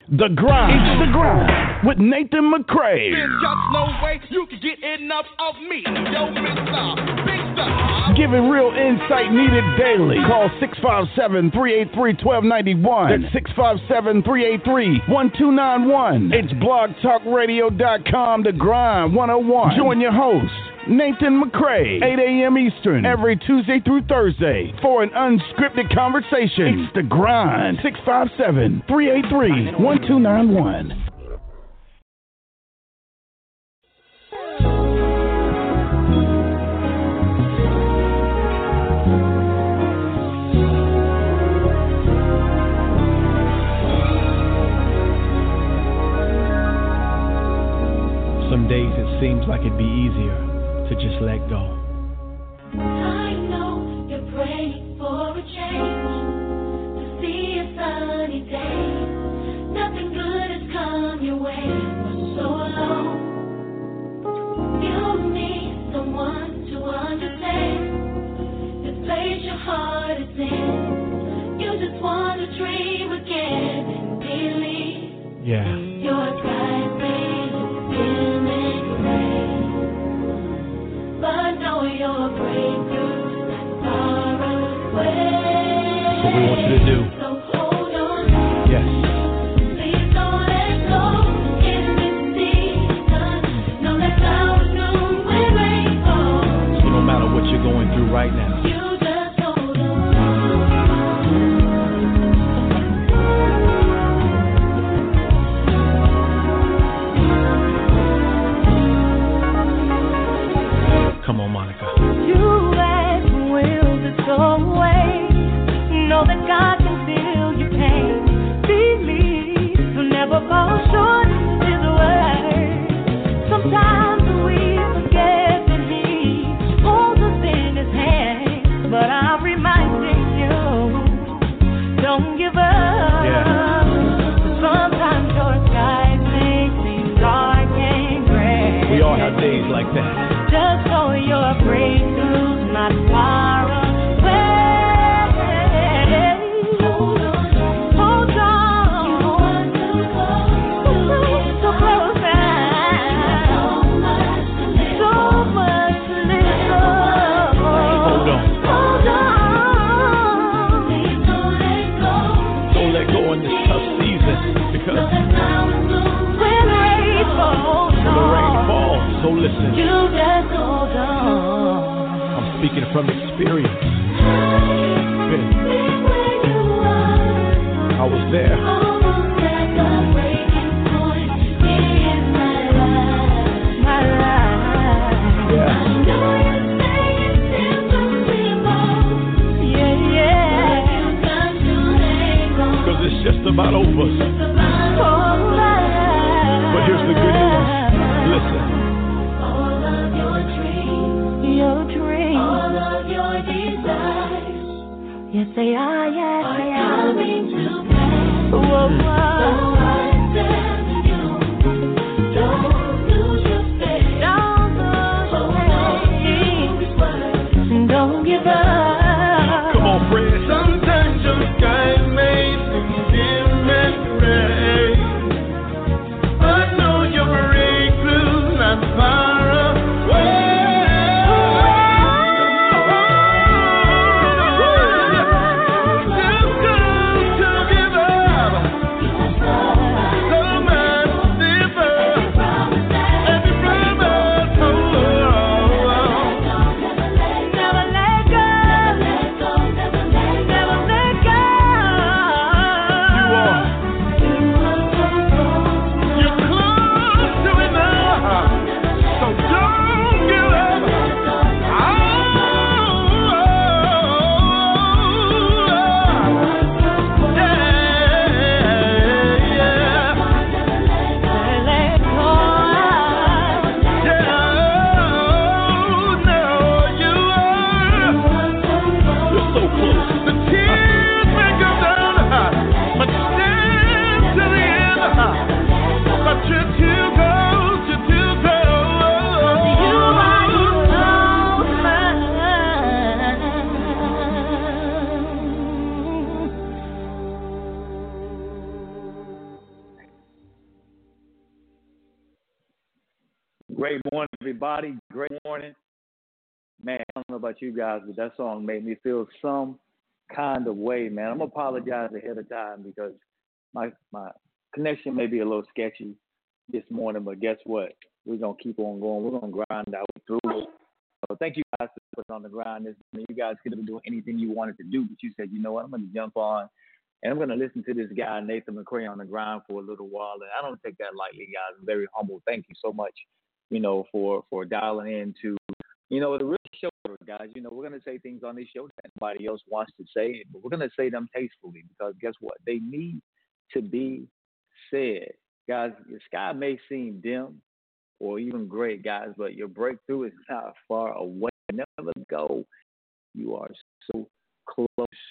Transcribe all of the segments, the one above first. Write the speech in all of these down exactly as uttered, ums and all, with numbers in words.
The Grind. It's The Grind with Nathan McCray. There's just no way you can get enough of me. Yo, Mister Big Star. Giving real insight needed daily. Call six five seven, three eight three, one two nine one. That's six five seven, three eight three, one two nine one. It's blog talk radio dot com, The Grind one oh one. Join your host, Nathan McCray, eight a.m. Eastern, every Tuesday through Thursday for an unscripted conversation. It's The Grind, six five seven, three eight three, one two nine one. Some days it seems like it'd be easier to just let go. I know you're praying for a change, to see a sunny day. Nothing good has come your way for so long. You need someone to understand this place your heart is in. You just want to dream again and believe. Yeah. Your time may look dim and gray, but know your breakthrough's not far away. That's what we want you to do. So hold on. Yes. Please don't let go in this season. Know that flowers bloom when rain falls. So no matter what you're going through right now, You just hold on. come on, Monica. You ask will this go away? Know that God can feel your pain. Believe you'll never fall short of His word. Sometimes we forget that He holds us in His hand, but I'm reminding you, don't give up. Yeah. Sometimes your skies may seem dark and gray. We all have days like that. Just know your breakthrough's not far away. Hold on, hold on. So close now. So much to live for. Hold on. Hold on. Please don't let go. Don't let go in this tough season because when rain falls, when the rain falls, so listen. you just hold on. I'm speaking from experience. I was there. Almost at the breaking point in my life, my life. Yeah. I know you say it's impossible, yeah, yeah. But you got to hang on. Because it's just about over. It's about over. But here's the good news. Listen. All of your dreams, your dreams, all of your desires, yes they are, yes are they are coming to pass. Whoa, whoa. So I tell you, don't lose your faith. Don't lose your faith. Don't give up. Come on, Fred. Sometimes your sky may seem dim and gray. Great morning, everybody. Great morning. Man, I don't know about you guys, but that song made me feel some kind of way, man. I'm going to apologize ahead of time because my my connection may be a little sketchy this morning, but guess what? We're going to keep on going. We're going to grind our way through it. So thank you guys for putting on the grind this morning. You guys could have been doing anything you wanted to do, but you said, you know what, I'm going to jump on, and I'm going to listen to this guy, Nathan McCray, on the grind for a little while. And I don't take that lightly, guys. I'm very humble. Thank you so much, you know, for, for dialing in to, you know, the real show, guys. You know, we're going to say things on this show that nobody else wants to say, but we're going to say them tastefully because guess what? They need to be said. Guys, the sky may seem dim or even great, guys, but your breakthrough is not far away. Never go. You are so close.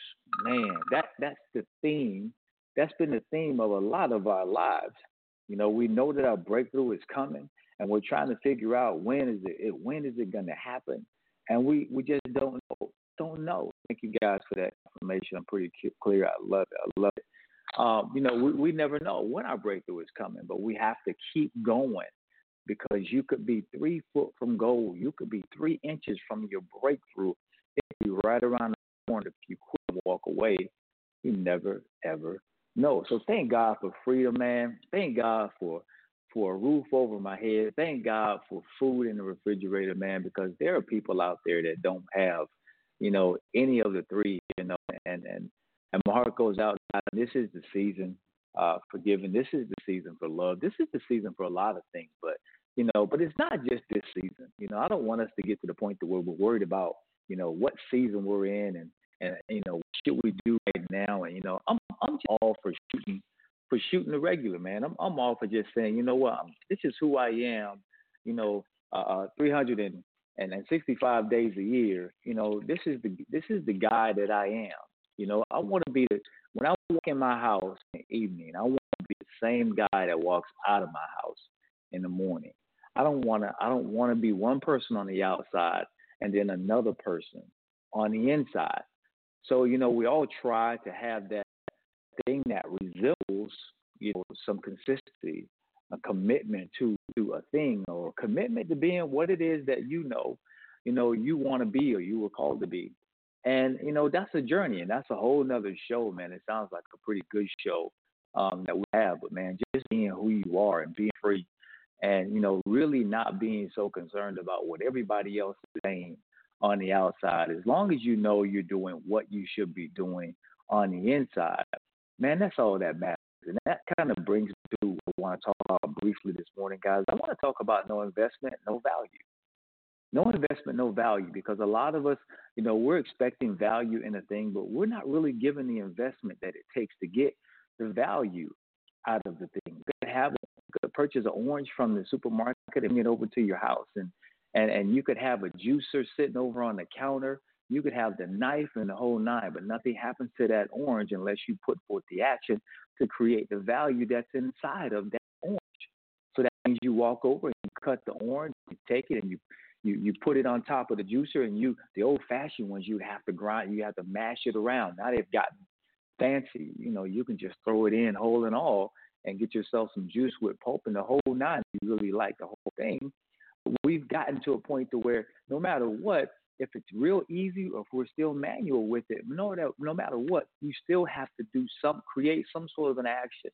Man, that that's the theme. That's been the theme of a lot of our lives. You know, we know that our breakthrough is coming, and we're trying to figure out when is it, when is it going to happen, and we, we just don't know. Don't know. Thank you guys for that information. I'm pretty clear. I love it. I love it. Um, you know, we, we never know when our breakthrough is coming, but we have to keep going because you could be three foot from goal. You could be three inches from your breakthrough. If you right around the corner, if you quit, walk away, you never, ever know. So thank God for freedom, man. Thank God for for a roof over my head. Thank God for food in the refrigerator, man, because there are people out there that don't have, you know, any of the three, you know, and, and, and my heart goes out. This is the season uh, for giving. This is the season for love. This is the season for a lot of things, but, you know, but it's not just this season. You know, I don't want us to get to the point that where we're worried about, you know, what season we're in and, and you know, what should we do right now? And, you know, I'm I'm just all for shooting, for shooting the regular, man. I'm I'm all for just saying, you know what, I'm, this is who I am, you know, uh, three hundred sixty-five days a year. You know, this is the this is the guy that I am. You know, I want to be the, when I walk in my house in the evening, I want to be the same guy that walks out of my house in the morning. I don't want to, I don't want to be one person on the outside and then another person on the inside. So, you know, we all try to have that thing that resembles, you know, some consistency, a commitment to, to a thing or a commitment to being what it is that you know, you know, you want to be or you were called to be. And, you know, that's a journey, and that's a whole nother show, man. It sounds like a pretty good show um, that we have. But, man, just being who you are and being free and, you know, really not being so concerned about what everybody else is saying on the outside. As long as you know you're doing what you should be doing on the inside, man, that's all that matters. And that kind of brings me to what I want to talk about briefly this morning, guys. I want to talk about no investment, no value. No investment, no value, because a lot of us, you know, we're expecting value in a thing, but we're not really given the investment that it takes to get the value out of the thing. You could have you could purchase an orange from the supermarket and bring it over to your house, and, and, and you could have a juicer sitting over on the counter. You could have the knife and the whole nine, but nothing happens to that orange unless you put forth the action to create the value that's inside of that orange. So that means you walk over and you cut the orange, you take it and you You you put it on top of the juicer, and you the old fashioned ones you have to grind, you have to mash it around. Now they've gotten fancy. You know, you can just throw it in whole and all and get yourself some juice with pulp and the whole nine. If you really like the whole thing. But we've gotten to a point to where no matter what, if it's real easy or if we're still manual with it, no that no matter what, you still have to do some create some sort of an action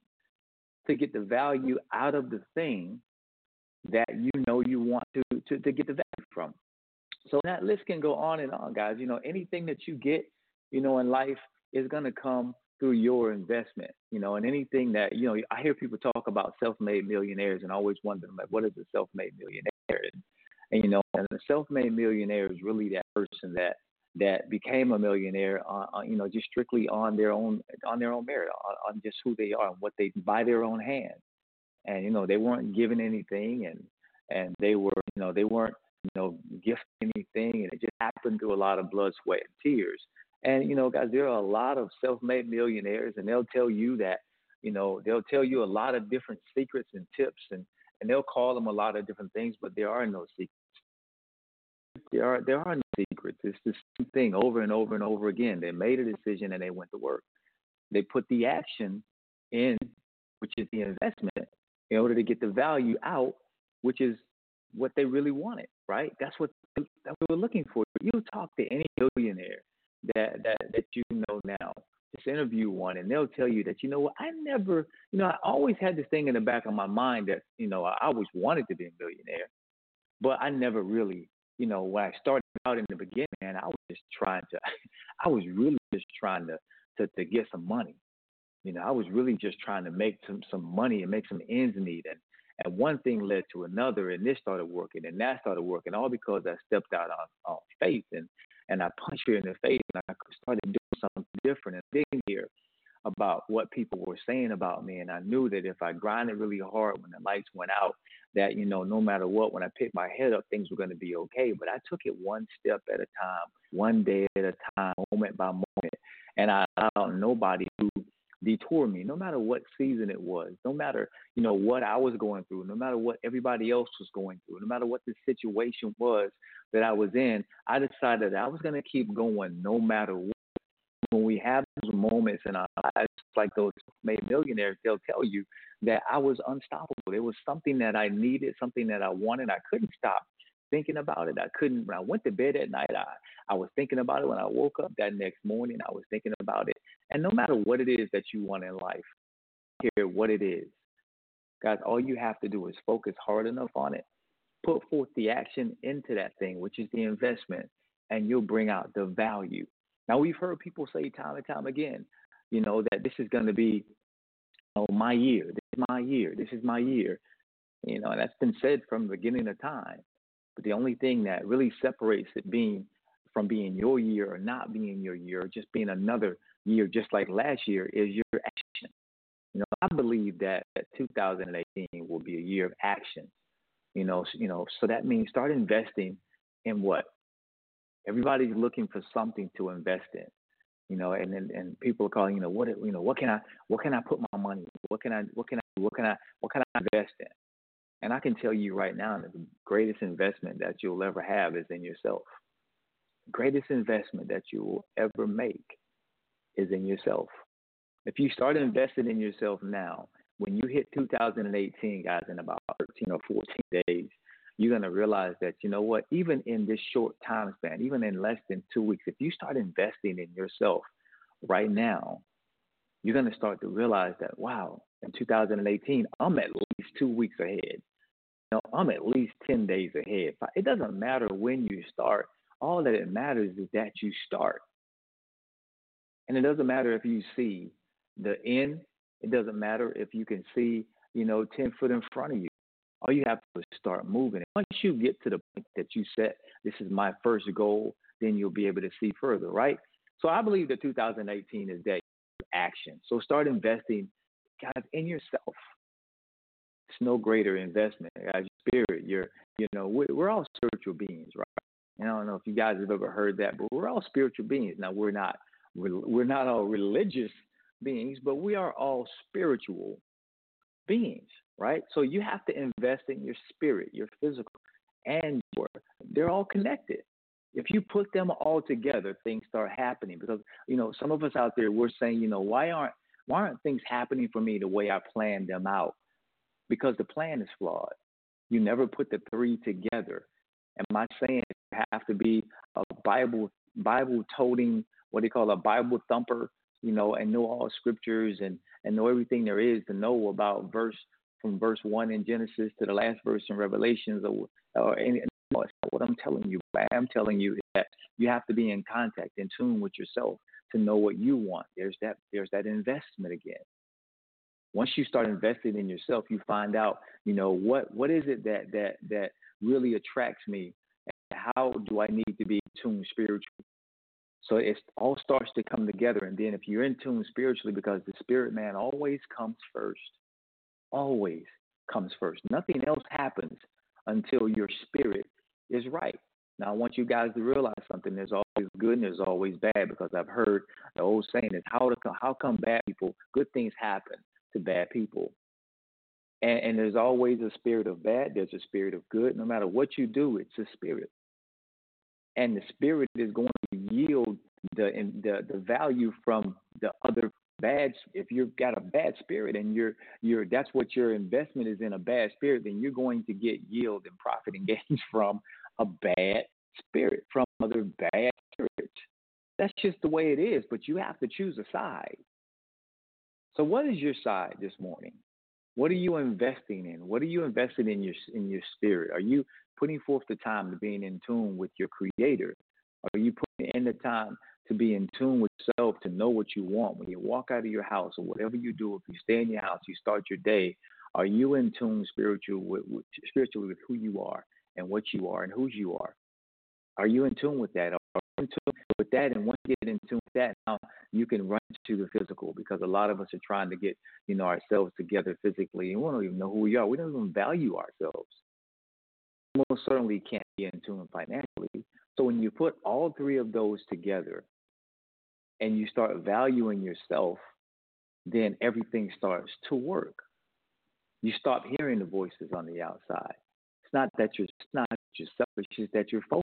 to get the value out of the thing that you know you want to, to, to get the value from. So that list can go on and on, guys. You know, anything that you get, you know, in life is going to come through your investment, you know, and anything that, you know, I hear people talk about self-made millionaires and I always wonder, like, what is a self-made millionaire? And, and you know, and a self-made millionaire is really that person that that became a millionaire, on, on, you know, just strictly on their own on their own merit, on, on just who they are and what they by their own hand. And, you know, they weren't given anything and, and they were, you know, they weren't, you know, gifted anything. And it just happened through a lot of blood, sweat, and tears. And, you know, guys, there are a lot of self-made millionaires and they'll tell you that, you know, they'll tell you a lot of different secrets and tips and, and they'll call them a lot of different things, but there are no secrets. There are, there are no secrets. It's the same thing over and over and over again. They made a decision and they went to work. They put the action in, which is the investment, in order to get the value out, which is what they really wanted, right? That's what that we were looking for. You talk to any billionaire that that that you know now. Just interview one, and they'll tell you that, you know what, I never, you know, I always had this thing in the back of my mind that, you know, I always wanted to be a billionaire, but I never really, you know, when I started out in the beginning, man, I was just trying to, I was really just trying to, to, to get some money. You know, I was really just trying to make some, some money and make some ends meet. And, and one thing led to another, and this started working, and that started working, all because I stepped out on, on faith, and, and I punched her in the face, and I started doing something different and being here about what people were saying about me. And I knew that if I grinded really hard when the lights went out, that, you know, no matter what, when I picked my head up, things were going to be okay. But I took it one step at a time, one day at a time, moment by moment. And I allowed nobody to detour me, no matter what season it was, no matter, you know, what I was going through, no matter what everybody else was going through, no matter what the situation was that I was in. I decided that I was going to keep going no matter what. When we have those moments in our lives, like those made millionaires, they'll tell you that I was unstoppable. It was something that I needed, something that I wanted. I couldn't stop thinking about it. I couldn't. When I went to bed at night, I, I was thinking about it. When I woke up that next morning, I was thinking about it. And no matter what it is that you want in life, hear what it is, guys, all you have to do is focus hard enough on it, put forth the action into that thing, which is the investment, and you'll bring out the value. Now, we've heard people say time and time again, you know, that this is going to be, oh, my year. This is my year. This is my year. You know, and that's been said from the beginning of time. But the only thing that really separates it being from being your year or not being your year, or just being another year just like last year, is your action. You know, I believe that two thousand eighteen will be a year of action. You know, so, you know, so that means start investing in what? Everybody's looking for something to invest in, you know, and, and, and people are calling, you know, what, you know, what can I, what can I put my money in? What can I, what can I, what can I, what can I invest in? And I can tell you right now that the greatest investment that you'll ever have is in yourself. The greatest investment that you will ever make is in yourself. If you start investing in yourself now, when you hit two thousand eighteen, guys, in about thirteen or fourteen days, you're going to realize that, you know what, even in this short time span, even in less than two weeks, if you start investing in yourself right now, you're going to start to realize that, wow, in two thousand eighteen, I'm at least two weeks ahead. You know, I'm at least ten days ahead. It doesn't matter when you start. All that it matters is that you start. And it doesn't matter if you see the end. It doesn't matter if you can see, you know, ten foot in front of you. All you have to do is start moving. Once you get to the point that you set, this is my first goal, then you'll be able to see further, right? So I believe that two thousand eighteen is that action. So start investing, guys, in yourself. It's no greater investment. As your spirit, you're, you know, we're, we're all spiritual beings, right? And I don't know if you guys have ever heard that, but we're all spiritual beings. Now, we're not, we're not all religious beings, but we are all spiritual beings, right? So you have to invest in your spirit, your physical, and your, they're all connected. If you put them all together, things start happening. Because, you know, some of us out there, we're saying, you know, why aren't why aren't things happening for me the way I planned them out? Because the plan is flawed. You never put the three together. Am I saying you have to be a Bible Bible toting, what do you call a Bible thumper, you know, and know all scriptures and, and know everything there is to know about verse from verse one in Genesis to the last verse in Revelations, or, or any, no, it's not what I'm telling you. What I am telling you is that you have to be in contact, in tune with yourself to know what you want. There's that, there's that investment again. Once you start investing in yourself, you find out, you know, what, what is it that, that, that really attracts me, and how do I need to be tuned spiritually? So it all starts to come together. And then if you're in tune spiritually, because the spirit man always comes first, always comes first. Nothing else happens until your spirit is right. Now, I want you guys to realize something. There's always good and there's always bad, because I've heard the old saying is, how, to, how come bad people, good things happen to bad people? And, and there's always a spirit of bad. There's a spirit of good. No matter what you do, it's a spirit. And the spirit is going to yield the the, the value from the other bad, if you've got a bad spirit and you're you're that's what your investment is in, a bad spirit, then you're going to get yield and profit and gains from a bad spirit, from other bad spirits. That's just the way it is. But you have to choose a side. So what is your side this morning? What are you investing in? What are you investing in your in your spirit? Are you putting forth the time to being in tune with your Creator? Are you putting in the time to be in tune with yourself, to know what you want when you walk out of your house or whatever you do? If you stay in your house, you start your day. Are you in tune spiritual with, with, spiritually with who you are and what you are and whose you are? Are you in tune with that? Are you in tune with that? And once you get in tune with that, now you can run to the physical, because a lot of us are trying to get, you know, ourselves together physically, and we don't even know who we are. We don't even value ourselves. We most certainly can't be in tune financially. So when you put all three of those together and you start valuing yourself, then everything starts to work. You stop hearing the voices on the outside. It's not that you're it's not that you're selfish, it's that you're focused.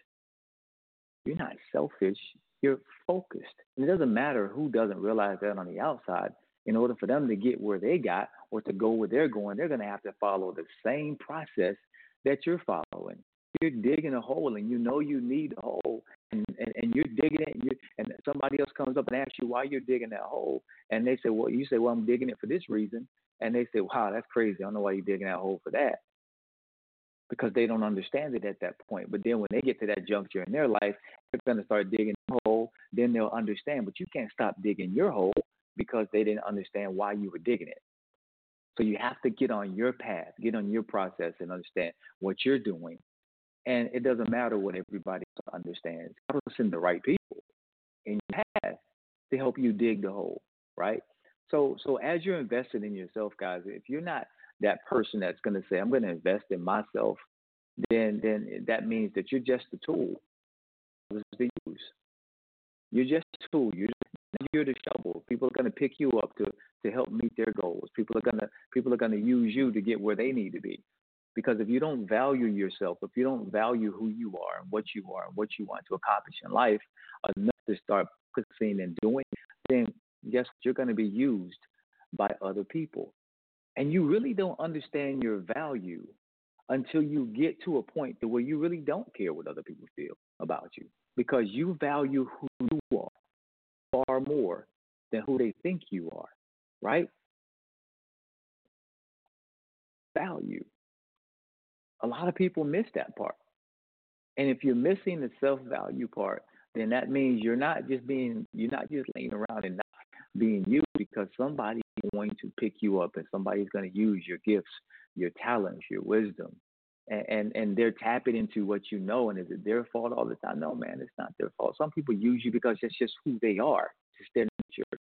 You're not selfish, you're focused. And it doesn't matter who doesn't realize that on the outside. In order for them to get where they got or to go where they're going, they're going to have to follow the same process that you're following. You're digging a hole and you know you need a hole, and, and, and you're digging it, and, you, and somebody else comes up and asks you why you're digging that hole, and they say, well, you say, well, I'm digging it for this reason, and they say, wow, that's crazy. I don't know why you're digging that hole for that, because they don't understand it at that point. But then when they get to that juncture in their life, they're going to start digging the hole, then they'll understand. But you can't stop digging your hole because they didn't understand why you were digging it. So you have to get on your path, get on your process, and understand what you're doing. And it doesn't matter what everybody understands. God will send the right people in your path to help you dig the hole, right? So, so as you're investing in yourself, guys, if you're not that person that's going to say, I'm going to invest in myself, then then that means that you're just a tool to use. You're just a tool. You're just, you're the shovel. People are going to pick you up to, to help meet their goals. People are going to people are going to use you to get where they need to be. Because if you don't value yourself, if you don't value who you are and what you are and what you want to accomplish in life, enough to start focusing and doing, then guess what? You're going to be used by other people. And you really don't understand your value until you get to a point to where you really don't care what other people feel about you, because you value who you are far more than who they think you are, right? Value. A lot of people miss that part. And if you're missing the self-value part, then that means you're not just being, you're not just laying around and not being you, because somebody's going to pick you up and somebody's going to use your gifts, your talents, your wisdom, and, and, and they're tapping into what you know. And is it their fault all the time? No, man, it's not their fault. Some people use you because it's just who they are. It's their nature.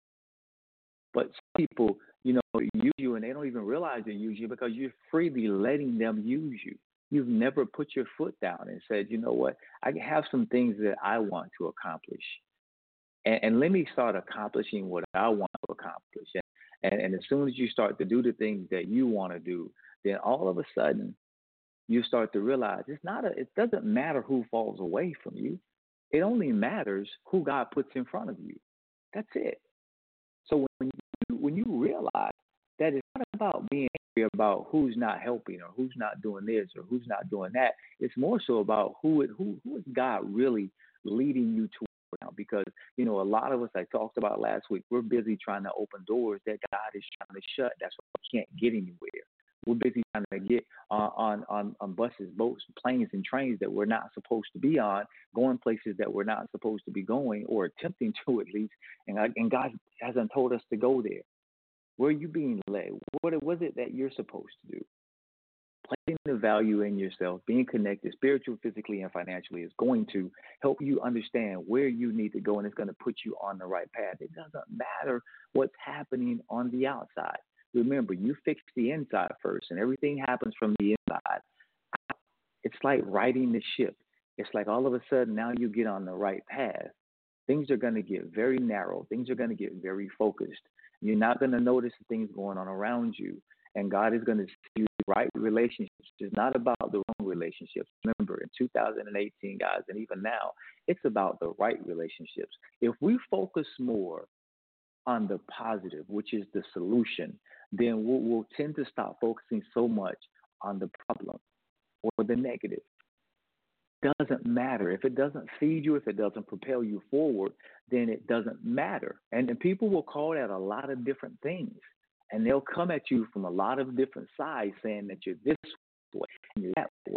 But some people, you know, use you and they don't even realize they use you because you're freely letting them use you. You've never put your foot down and said, you know what, I have some things that I want to accomplish. And, and let me start accomplishing what I want to accomplish. And, and, and as soon as you start to do the things that you want to do, then all of a sudden you start to realize it's not a, it doesn't matter who falls away from you. It only matters who God puts in front of you. That's it. So when you, when you realize that it's not about being angry about who's not helping or who's not doing this or who's not doing that, it's more so about who it, who who is God really leading you toward now. Because, you know, a lot of us, I talked about last week, we're busy trying to open doors that God is trying to shut. That's why we can't get anywhere. We're busy trying to get uh, on, on, on buses, boats, planes, and trains that we're not supposed to be on, going places that we're not supposed to be going, or attempting to at least, and, and God hasn't told us to go there. Where are you being led? What was it that you're supposed to do? Placing the value in yourself, being connected spiritually, physically, and financially is going to help you understand where you need to go, and it's going to put you on the right path. It doesn't matter what's happening on the outside. Remember, you fix the inside first, and everything happens from the inside. It's like riding the ship. It's like all of a sudden now you get on the right path. Things are going to get very narrow. Things are going to get very focused. You're not going to notice the things going on around you, and God is going to see you the right relationships. It's not about the wrong relationships. Remember, in two thousand eighteen, guys, and even now, it's about the right relationships. If we focus more on the positive, which is the solution, then we'll, we'll tend to stop focusing so much on the problem or the negative. Doesn't matter. If it doesn't feed you, if it doesn't propel you forward, then it doesn't matter. And, and people will call that a lot of different things. And they'll come at you from a lot of different sides saying that you're this way and you're that way.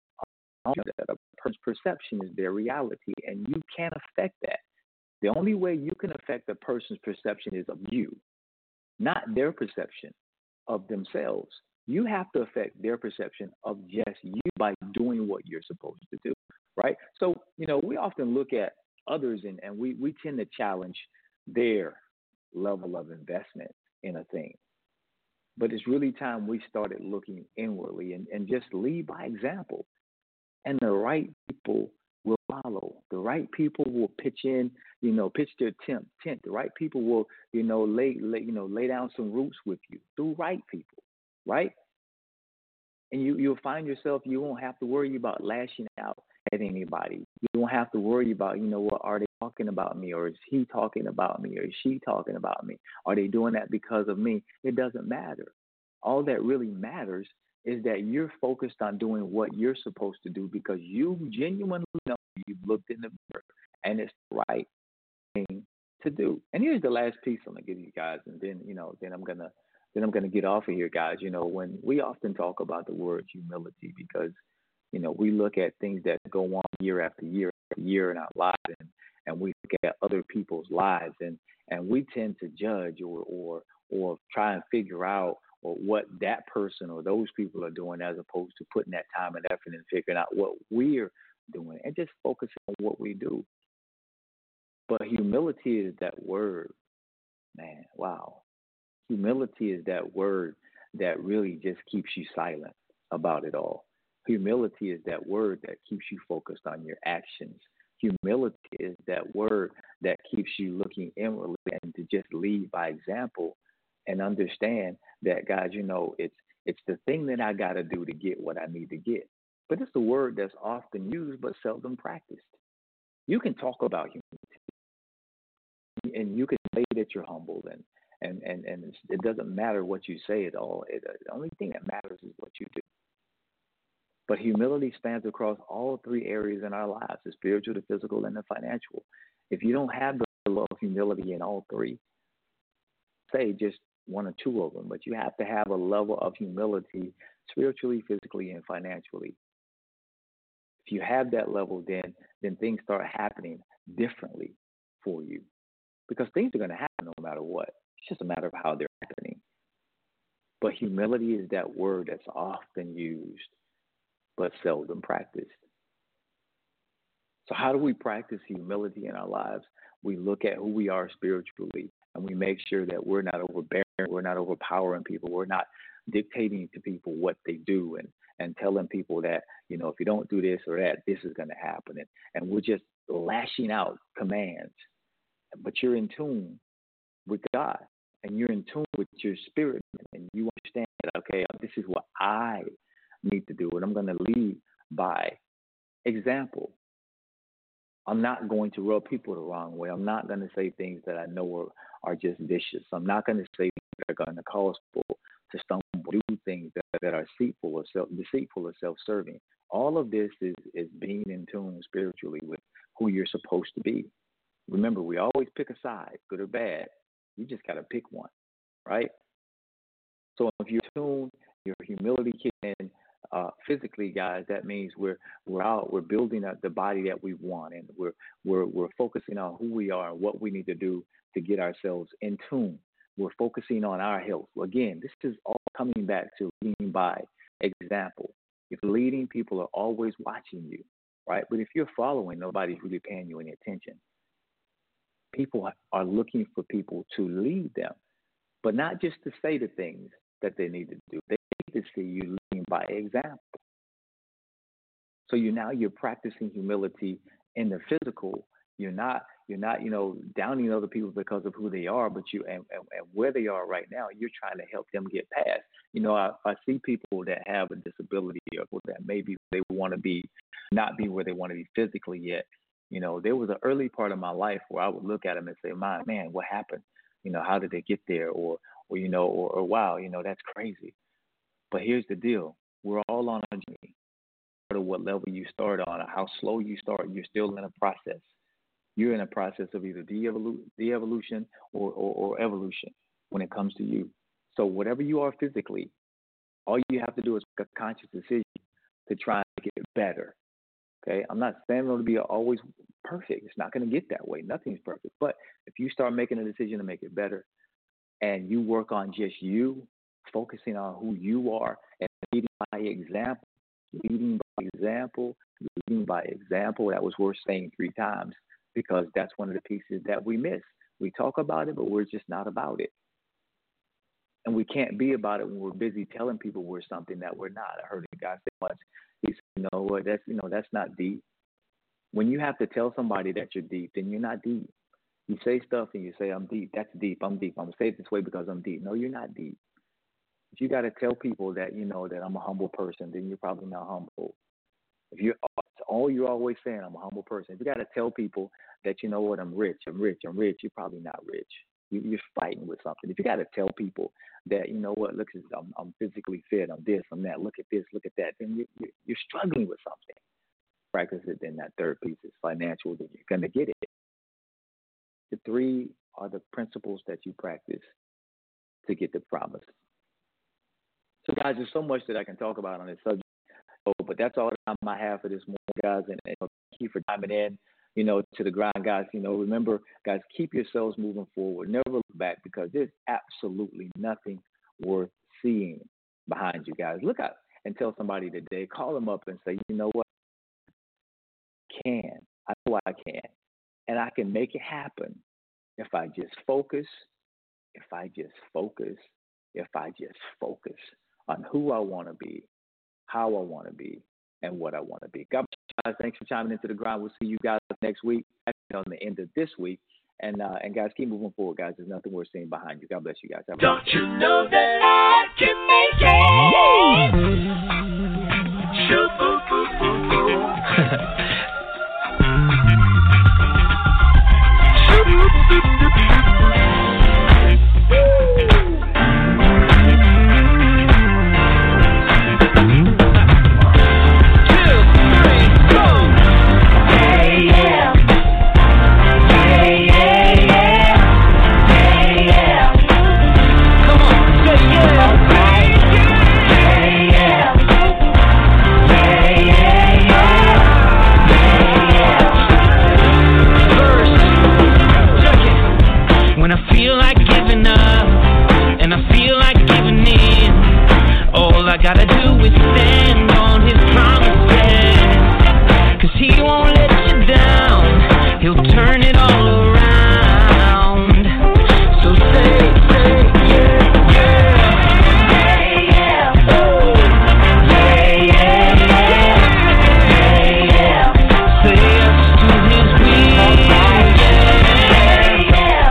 A person's perception is their reality, and you can't affect that. The only way you can affect a person's perception is of you, not their perception of themselves. You have to affect their perception of just you by doing what you're supposed to do, right? So, you know, we often look at others and, and we, we tend to challenge their level of investment in a thing. But it's really time we started looking inwardly and, and just lead by example. And the right people will follow. The right people will pitch in, you know, pitch their tent. tent. The right people will, you know, lay, lay, you know, lay down some roots with you. The right people, right? And you, you'll find yourself, you won't have to worry about lashing out at anybody. You won't have to worry about, you know, what are they talking about me, or is he talking about me, or is she talking about me? Are they doing that because of me? It doesn't matter. All that really matters is that you're focused on doing what you're supposed to do because you genuinely know you've looked in the mirror and it's the right thing to do. And here's the last piece I'm gonna give you guys, and then you know, then I'm gonna then I'm gonna get off of here, guys. You know, when we often talk about the word humility, because you know we look at things that go on year after year after year in our lives, and, and we look at other people's lives, and and we tend to judge or or or try and figure out or what that person or those people are doing, as opposed to putting that time and effort and figuring out what we're doing and just focusing on what we do. But humility is that word, man, wow. Humility is that word that really just keeps you silent about it all. Humility is that word that keeps you focused on your actions. Humility is that word that keeps you looking inwardly and to just lead by example and understand that, guys, you know, it's it's the thing that I got to do to get what I need to get. But it's a word that's often used but seldom practiced. You can talk about humility, and you can say that you're humble, and and and, and it doesn't matter what you say at all. It, the only thing that matters is what you do. But humility spans across all three areas in our lives: the spiritual, the physical, and the financial. If you don't have the level of humility in all three, say just one or two of them, but you have to have a level of humility spiritually, physically, and financially. If you have that level, then then things start happening differently for you, because things are going to happen no matter what. It's just a matter of how they're happening. But humility is that word that's often used but seldom practiced. So how do we practice humility in our lives? We look at who we are spiritually, and we make sure that we're not overbearing, we're not overpowering people, we're not dictating to people what they do and, and telling people that, you know, if you don't do this or that, this is going to happen. And, and we're just lashing out commands. But you're in tune with God, and you're in tune with your spirit, and you understand that, okay, this is what I need to do, and I'm going to lead by example. I'm not going to rub people the wrong way. I'm not going to say things that I know are, are just vicious. I'm not going to say things that are going to cause people to stumble, do things that, that are deceitful or, self, deceitful or self-serving. All of this is, is being in tune spiritually with who you're supposed to be. Remember, we always pick a side, good or bad. You just got to pick one, right? So if you're tuned, your humility kicks in, Uh, physically, guys, that means we're we're out, we're building up the body that we want, and we're we're we're focusing on who we are and what we need to do to get ourselves in tune. We're focusing on our health. Again, this is all coming back to leading by example. If leading, people are always watching you, right? But if you're following, nobody's really paying you any attention. People are looking for people to lead them, but not just to say the things that they need to do. They need to see you leading by example. So you now you're practicing humility in the physical. You're not you're not you know downing other people because of who they are, but you and, and, and where they are right now, you're trying to help them get past. You know, I, I see people that have a disability or that maybe they want to be not be where they want to be physically yet. You know, there was an early part of my life where I would look at them and say, "My man, what happened? You know, how did they get there? Or, or you know, or, or wow, you know, that's crazy. But here's the deal. We're all on a journey. No matter what level you start on or how slow you start, you're still in a process. You're in a process of either de-evolu- de-evolution or, or, or evolution when it comes to you. So whatever you are physically, all you have to do is make a conscious decision to try and make it better. Okay, I'm not saying it'll be always perfect. It's not going to get that way. Nothing's perfect. But if you start making a decision to make it better and you work on just you, focusing on who you are and leading by example, leading by example, leading by example, that was worth saying three times because that's one of the pieces that we miss. We talk about it, but we're just not about it. And we can't be about it when we're busy telling people we're something that we're not. I heard a guy say once, he said, you know what, that's, you know, that's not deep. When you have to tell somebody that you're deep, then you're not deep. You say stuff and you say, I'm deep. That's deep. I'm deep. I'm going to say it this way because I'm deep. No, you're not deep. If you got to tell people that, you know, that I'm a humble person, then you're probably not humble. If you're all you're always saying, I'm a humble person. If you got to tell people that, you know what, I'm rich, I'm rich, I'm rich, you're probably not rich. You're fighting with something. If you got to tell people that, you know what, look, I'm, I'm physically fit, I'm this, I'm that, look at this, look at that, then you, you're struggling with something. Practice it, then that third piece is financial, then you're going to get it. The three are the principles that you practice to get the promise. So, guys, there's so much that I can talk about on this subject, but that's all the time I have for this morning, guys, and, and thank you for diving in. You know, to the grind, guys. You know, remember, guys, keep yourselves moving forward. Never look back because there's absolutely nothing worth seeing behind you, guys. Look out and tell somebody today. Call them up and say, you know what? I can. I know I can. And I can make it happen if I just focus, if I just focus, if I just focus on who I want to be, how I want to be, and what I want to be. God bless you guys. Thanks for chiming into the grind. We'll see you guys next week, actually on the end of this week. And uh, and guys, keep moving forward, guys. There's nothing worth seeing behind you. God bless you guys. Have a Don't you know that I can make it? Shoo, boo, boo, boo, boo. I gotta do is stand on his promises, 'cause he won't let you down, he'll turn it all around. So say, say, yeah, yeah, yeah, yeah, oh, yeah, yeah, yeah, yeah, yeah, say yes to his will, yeah, yeah, yeah,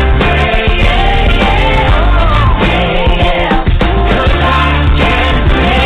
yeah, yeah, yeah, yeah.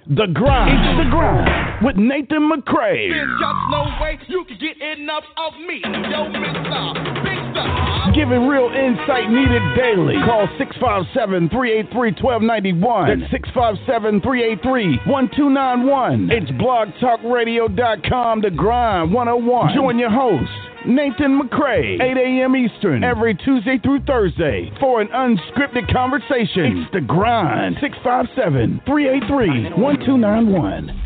The Grind. It's The Grind with Nathan McCray. There's just no way you can get enough of me. Yo, Mister Big Star. Giving real insight needed daily. Call six five seven, three eight three, one two nine one. That's six five seven, three eight three, one two nine one. It's blog talk radio dot com, The Grind one oh one. Join your host, Nathan McCray, eight a.m. Eastern, every Tuesday through Thursday for an unscripted conversation. It's The Grind, six five seven, three eight three, one two nine one.